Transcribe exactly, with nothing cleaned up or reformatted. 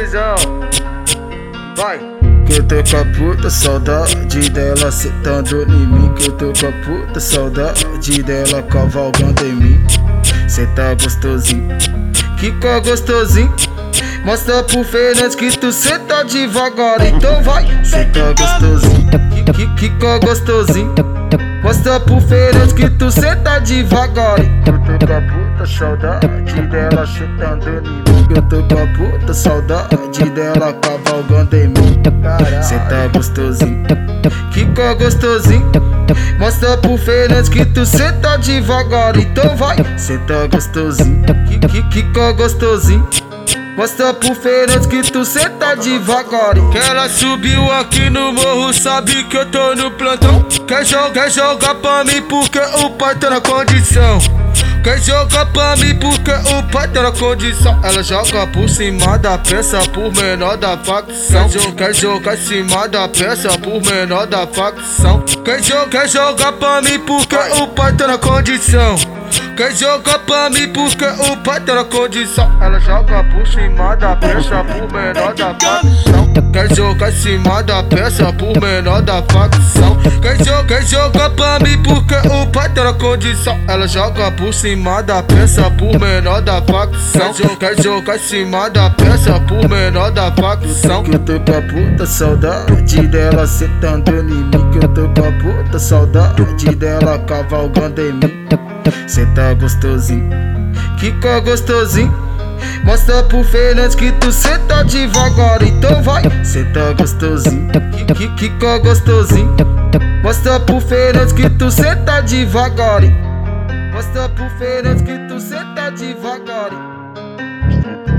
visão. Vai. Que eu tô com a puta saudade dela sentando em mim. Que eu tô com a puta saudade dela cavalgando em mim. Cê tá gostosinho, Kika gostosinho. Mostra pro Fernandes que tu senta devagar, então vai. Cê tá gostosinho, Kika gostosinho. Mostra pro Fernandes que tu senta devagar. Eu tô com a puta saudade dela sentando em mim. Eu tô com a puta saudade dela cavalgando em mim. Cê tá gostosinho, Kika gostosinho. Mostra pro Fernandes que tu senta devagar, então vai. Cê tá gostosinho, Kika gostosinho. Mostra pro Fernandes que tu senta devagar. Que ela subiu aqui no morro, sabe que eu tô no plantão. Quer jogar, quer jogar pra mim porque o pai tá na condição. Quer jogar pra mim porque o pai tá na condição. Ela joga por cima da peça por menor da facção. Quer jogar em cima da peça por menor da facção. Quer jogar, quer jogar pra mim porque o pai tá na condição. Quer jogar pra mim porque o pai tá na condição. Ela joga por cima da peça por menor da facção. Quer jogar em cima da peça por menor da facção. Quer jogar, quer jogar pra mim porque o pai tá na condição. Ela joga por cima da peça por menor da facção. Quer jogar em cima da peça por menor da facção. Que eu tô com a puta saudade dela sentando em mim. Que eu tô com a puta saudade dela cavalgando em mim. Cê tá gostosinho, Kika gostosinho. Mostra pro Fernandes que tu senta devagar, então vai. Cê tá gostosinho, Kika gostosinho. Mostra pro Fernandes que tu senta devagar. Mostra pro Fernandes que tu senta devagar.